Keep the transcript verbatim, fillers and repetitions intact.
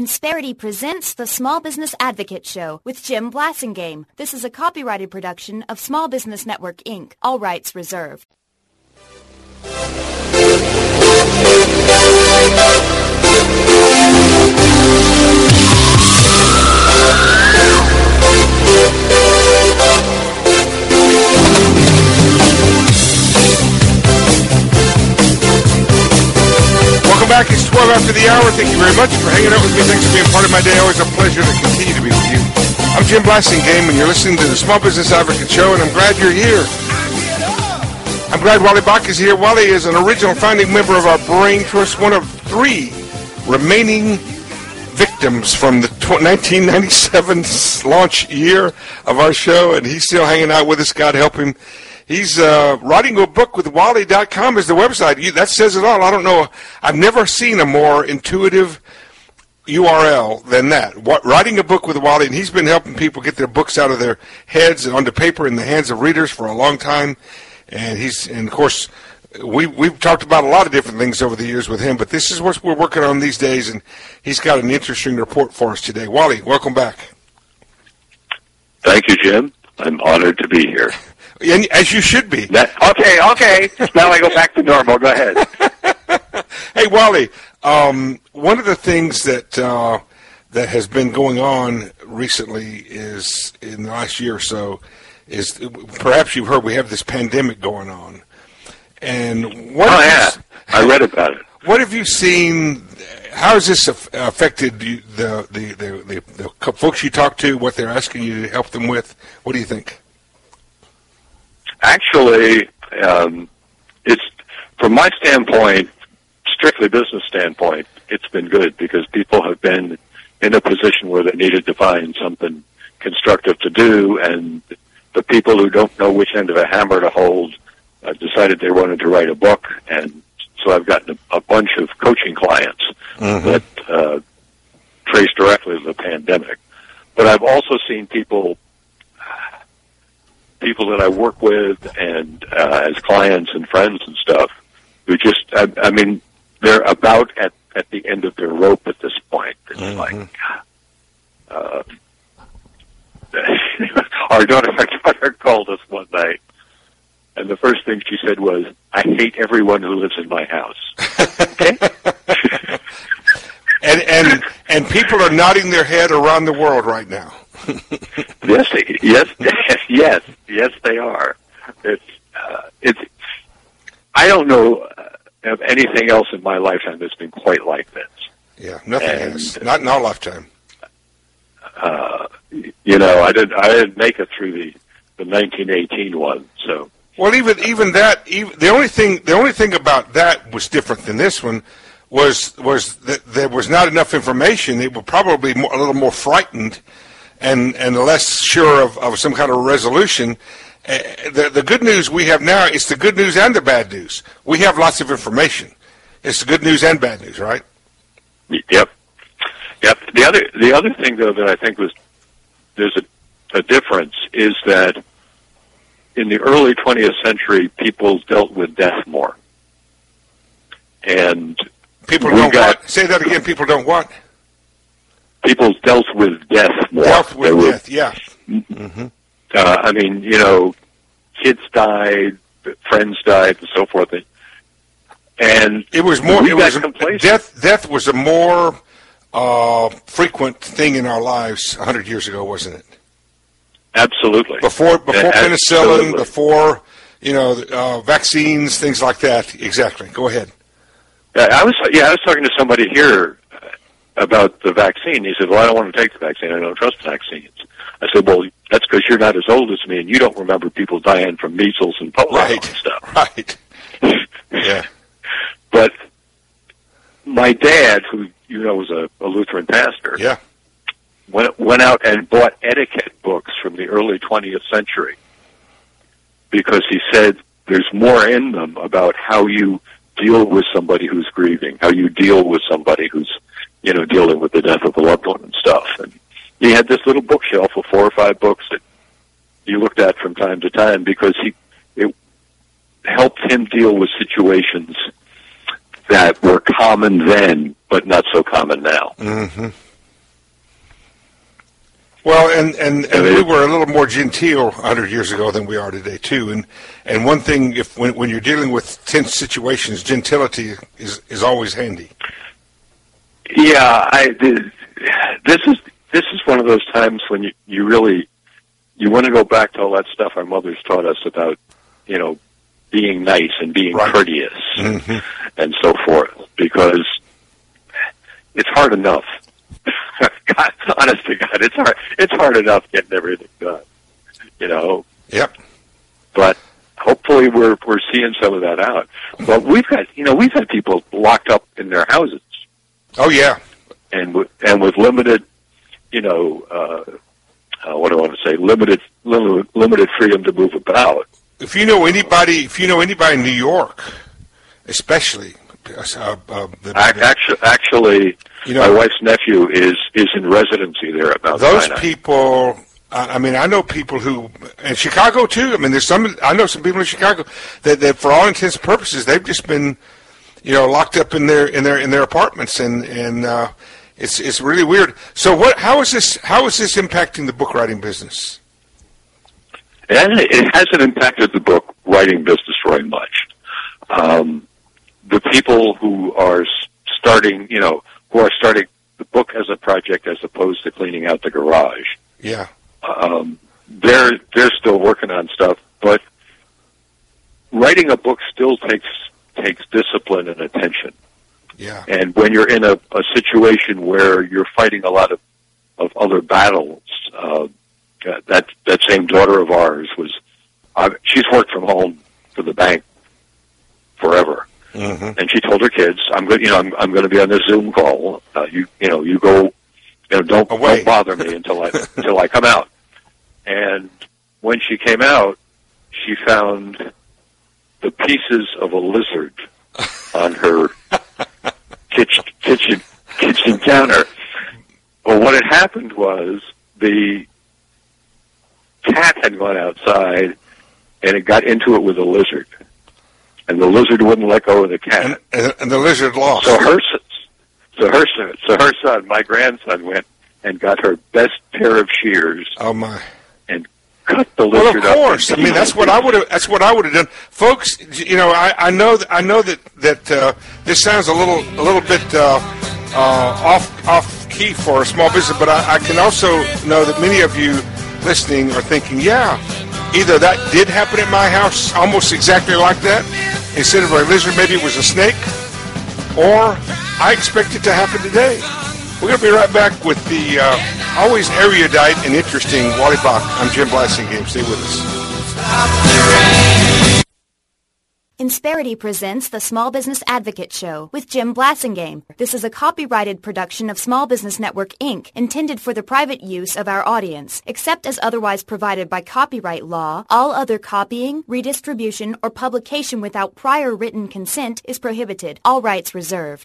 Insperity presents the Small Business Advocate Show with Jim Blasingame. This is a copyrighted production of Small Business Network, Incorporated. All rights reserved. Welcome back. It's twelve after the hour. Thank you very much for hanging out with me. Thanks for being part of my day. Always a pleasure to continue to be with you. I'm Jim Blasingame, and you're listening to the Small Business Advocate Show, and I'm glad you're here. I'm glad Wally Bach is here. Wally is an original founding member of our Brain Trust, one of three remaining victims from the nineteen ninety-seven launch year of our show, and he's still hanging out with us. God help him. He's uh, writing a book with Wally dot com is the website. You, that says it all. I don't know. I've never seen a more intuitive U R L than that. What, writing a book with Wally, and he's been helping people get their books out of their heads and onto paper in the hands of readers for a long time. And he's, and of course, we, we've talked about a lot of different things over the years with him, but this is what we're working on these days, and he's got an interesting report for us today. Wally, welcome back. Thank you, Jim. I'm honored to be here. And, as you should be. That, okay, okay. Now I go back to normal. Go ahead. Hey, Wally, um, one of the things that uh, that has been going on recently is, in the last year or so, is perhaps you've heard we have this pandemic going on. And what oh, yeah. You, I read about it. What have you seen? How has this affected you, the, the, the, the, the folks you talk to, what they're asking you to help them with? What do you think? Actually, um, it's from my standpoint, strictly business standpoint, it's been good because people have been in a position where they needed to find something constructive to do, and the people who don't know which end of a hammer to hold uh, decided they wanted to write a book, and so I've gotten a, a bunch of coaching clients mm-hmm. that uh, trace directly to the pandemic. But I've also seen people people that I work with and uh, as clients and friends and stuff who just, I, I mean, they're about at, at the end of their rope at this point. It's mm-hmm. like, uh, our daughter, my daughter called us one night, and the first thing she said was, I hate everyone who lives in my house. Okay? and, and, and people are nodding their head around the world right now. yes, they, yes, yes, yes, they are. It's, uh, it's. I don't know uh, of anything else in my lifetime that's been quite like this. Yeah, nothing and, has. Not in our lifetime. Uh, you know, I didn't. I didn't make it through the, the nineteen eighteen one. So. Well, even even that. Even the only thing. The only thing about that was different than this one. Was was that there was not enough information. They were probably more, a little more frightened. And, and less sure of, of some kind of resolution. Uh, the, the good news we have now is the good news and the bad news. We have lots of information. It's the good news and bad news, right? Yep. Yep. The other the other thing, though, that I think was there's a, a difference is that in the early twentieth century, people dealt with death more. And people don't got, what? Say that again. People don't what? People dealt with death more. Dealt with were, death, yeah. Mm-hmm. Uh, I mean, you know, kids died, friends died, and so forth. And it was more. We it got was complacent. death. Death was a more uh, frequent thing in our lives a hundred years ago, wasn't it? Absolutely. Before before Absolutely. penicillin, before you know uh, vaccines, things like that. Exactly. Go ahead. Uh, I was yeah, I was talking to somebody here about the vaccine. He said, well, I don't want to take the vaccine. I don't trust vaccines. I said, well, that's because you're not as old as me, and you don't remember people dying from measles and polio right. and stuff. Right. Yeah. But my dad, who you know was a, a Lutheran pastor, yeah, went, went out and bought etiquette books from the early twentieth century because he said there's more in them about how you deal with somebody who's grieving, how you deal with somebody who's you know, dealing with the death of a loved one and stuff. And he had this little bookshelf of four or five books that he looked at from time to time because he it helped him deal with situations that were common then, but not so common now. Mm-hmm. Well, and, and, and we were a little more genteel one hundred years ago than we are today, too. And and one thing, if when, when you're dealing with tense situations, gentility is, is always handy. Yeah, I, this is this is one of those times when you, you really, you want to go back to all that stuff our mothers taught us about, you know, being nice and being right. courteous mm-hmm. and so forth, because it's hard enough. God, honest to God, it's hard. It's hard enough getting everything done, you know. Yep. But hopefully, we're we're seeing some of that out. But we've got, you know, we've had people locked up in their houses. Oh yeah. And with and with limited, you know, uh, uh, what do I want to say? Limited, limited limited freedom to move about. If you know anybody, if you know anybody in New York, especially, uh, uh, the, actually, actually. You know, my wife's nephew is, is in residency there at Mount Those Sinai. people, I mean, I know people who, in Chicago too, I mean, there's some, I know some people in Chicago that, that for all intents and purposes, they've just been, you know, locked up in their, in their, in their apartments, and, and, uh, it's, it's really weird. So what, how is this, how is this impacting the book writing business? And it hasn't impacted the book writing business very much. Um, the people who are starting, you know, who are starting the book as a project as opposed to cleaning out the garage. Yeah. Um, they're they're still working on stuff, but writing a book still takes takes discipline and attention. Yeah. And when you're in a, a situation where you're fighting a lot of, of other battles, uh, that that same daughter of ours was, uh, she's worked from home for the bank forever. Mm-hmm. And she told her kids, "I'm going, you know, I'm, I'm going to be on this Zoom call. Uh, you, you know, you go, you know, don't, don't bother me until I until I come out." And when she came out, she found the pieces of a lizard on her kitchen kitchen kitchen counter. Well, what had happened was the cat had gone outside and it got into it with a lizard. And the lizard wouldn't let go of the cat. And, and the lizard lost. So her, so her, so her son, my grandson, went and got her best pair of shears. Oh my! And cut the lizard up. Well, of course. I mean, that's what I would have. That's what I would have done, folks. You know, I, I know. That, I know that that uh, this sounds a little, a little bit uh, uh, off, off key for a small business, but I, I can also know that many of you listening are thinking, yeah. Either that did happen at my house, almost exactly like that. Instead of a lizard, maybe it was a snake. Or I expect it to happen today. We're going to be right back with the uh, always erudite and interesting Wally Bach. I'm Jim Blasingame. Stay with us. Insperity presents the Small Business Advocate Show with Jim Blasingame. This is a copyrighted production of Small Business Network, Incorporated, intended for the private use of our audience. Except as otherwise provided by copyright law, all other copying, redistribution, or publication without prior written consent is prohibited. All rights reserved.